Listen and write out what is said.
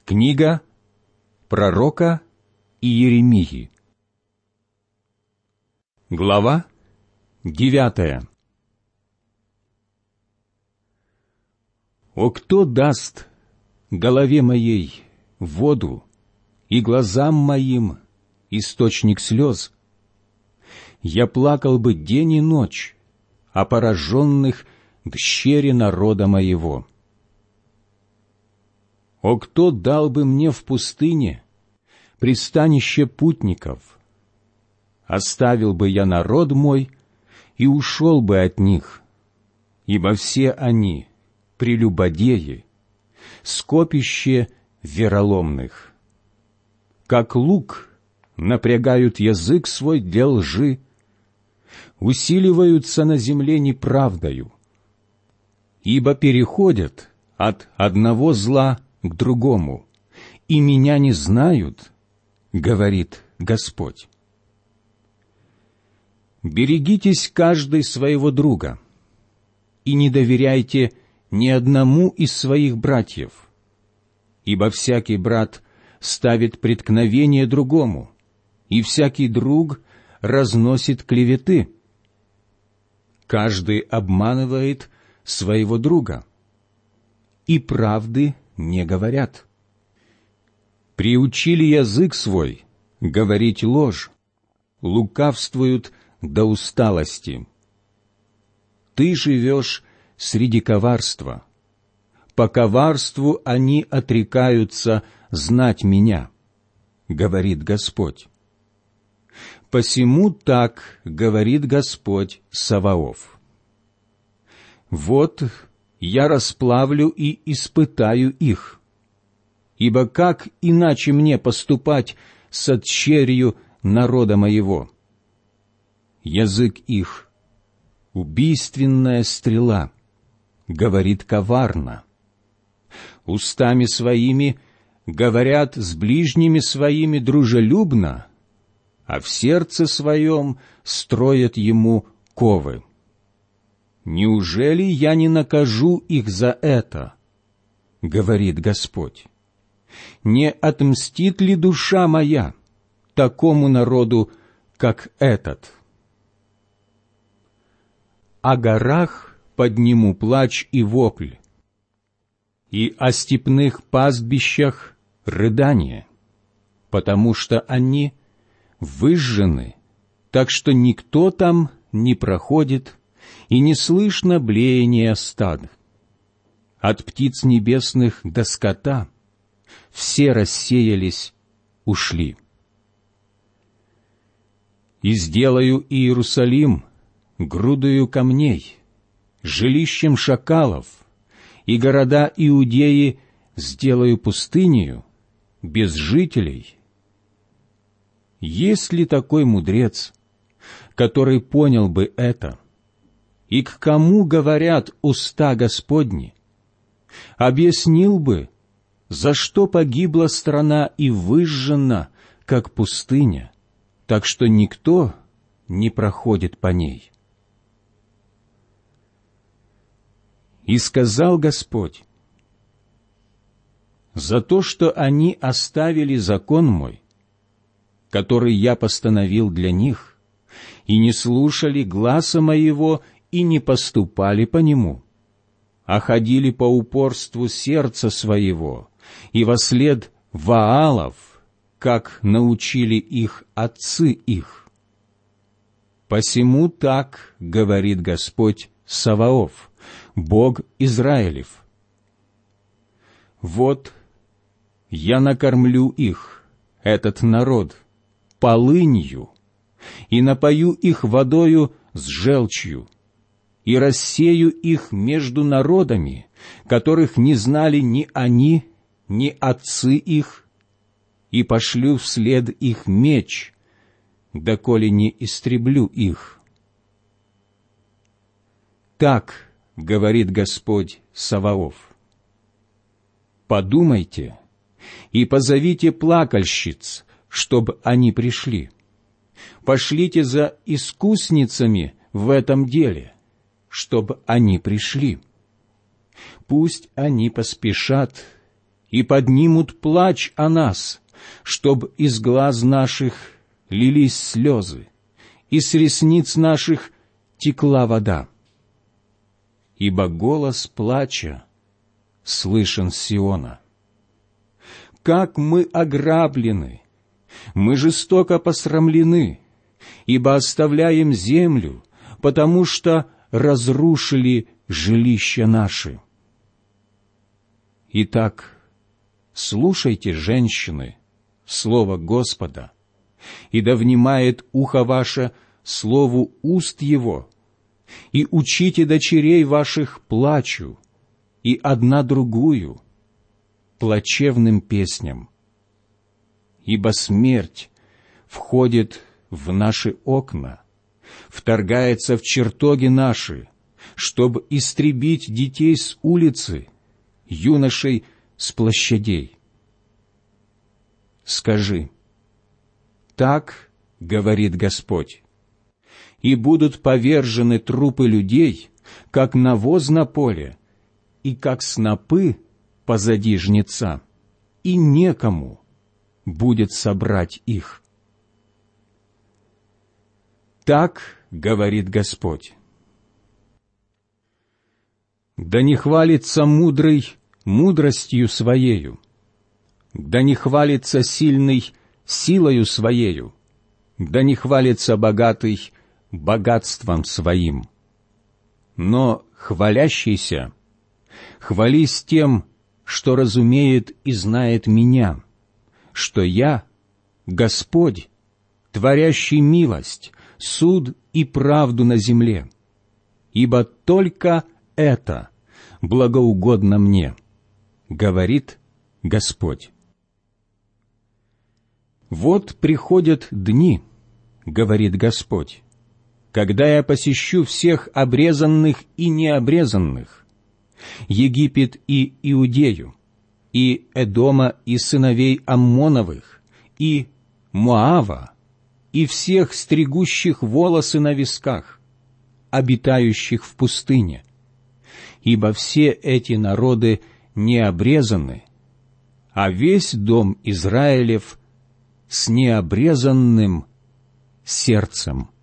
Книга пророка Иеремии. Глава 9. «О, кто даст голове моей воду и глазам моим источник слез? Я плакал бы день и ночь о пораженных дщери народа моего. О, кто дал бы мне в пустыне пристанище путников? Оставил бы я народ мой и ушел бы от них, ибо все они прелюбодеи, скопище вероломных. Как лук напрягают язык свой для лжи, усиливаются на земле неправдою, ибо переходят от одного зла к другому, и меня не знают, говорит Господь. Берегитесь каждый своего друга, и не доверяйте ни одному из своих братьев, ибо всякий брат ставит преткновение другому, и всякий друг разносит клеветы. Каждый обманывает своего друга, и правды не говорят. Приучили язык свой говорить ложь, лукавствуют до усталости. Ты живешь среди коварства. По коварству они отрекаются знать меня, говорит Господь. Посему так говорит Господь Саваоф. Вот я расплавлю и испытаю их, ибо как иначе мне поступать с отщерью народа моего? Язык их — убийственная стрела, говорит коварно. Устами своими говорят с ближними своими дружелюбно, а в сердце своем строят ему ковы. Неужели я не накажу их за это, говорит Господь? Не отмстит ли душа моя такому народу, как этот? О горах подниму плач и вопль, и о степных пастбищах рыдание, потому что они выжжены, так что никто там не проходит, и не слышно блеяния стад. От птиц небесных до скота все рассеялись, ушли. И сделаю Иерусалим грудою камней, жилищем шакалов, и города Иудеи сделаю пустынею, без жителей. Есть ли такой мудрец, который понял бы это? И к кому говорят уста Господни? Объяснил бы, за что погибла страна и выжжена, как пустыня, так что никто не проходит по ней. И сказал Господь: за то, что они оставили закон мой, который я постановил для них, и не слушали гласа моего, и не поступали по нему, а ходили по упорству сердца своего, и вослед Ваалов, как научили их отцы их. Посему так говорит Господь Саваоф, Бог Израилев: вот я накормлю их, этот народ, полынью, и напою их водою с желчью, и рассею их между народами, которых не знали ни они, ни отцы их, и пошлю вслед их меч, доколе не истреблю их. Так говорит Господь Саваоф: подумайте и позовите плакальщиц, чтобы они пришли. Пошлите за искусницами в этом деле, чтобы они пришли. Пусть они поспешат и поднимут плач о нас, чтоб из глаз наших лились слезы, и с ресниц наших текла вода. Ибо голос плача слышен с Сиона. Как мы ограблены, мы жестоко посрамлены, ибо оставляем землю, потому что разрушили жилища наши. Итак, слушайте, женщины, слово Господа, и да внимает ухо ваше слову уст Его, и учите дочерей ваших плачу, и одна другую плачевным песням. Ибо смерть входит в наши окна, вторгается в чертоги наши, чтобы истребить детей с улицы, юношей с площадей. Скажи: так говорит Господь, и будут повержены трупы людей, как навоз на поле, и как снопы позади жнеца, и некому будет собрать их. Так говорит Господь. Да не хвалится мудрый мудростью своею, да не хвалится сильный силою своею, да не хвалится богатый богатством своим. Но хвалящийся хвались тем, что разумеет и знает Меня, что Я — Господь, творящий милость, суд и правду на земле, ибо только это благоугодно Мне, говорит Господь. Вот приходят дни, говорит Господь, когда я посещу всех обрезанных и необрезанных, Египет и Иудею, и Эдома и сыновей Аммоновых, и Моава, и всех стригущих волосы на висках, обитающих в пустыне, ибо все эти народы не обрезаны, а весь дом Израилев с необрезанным сердцем.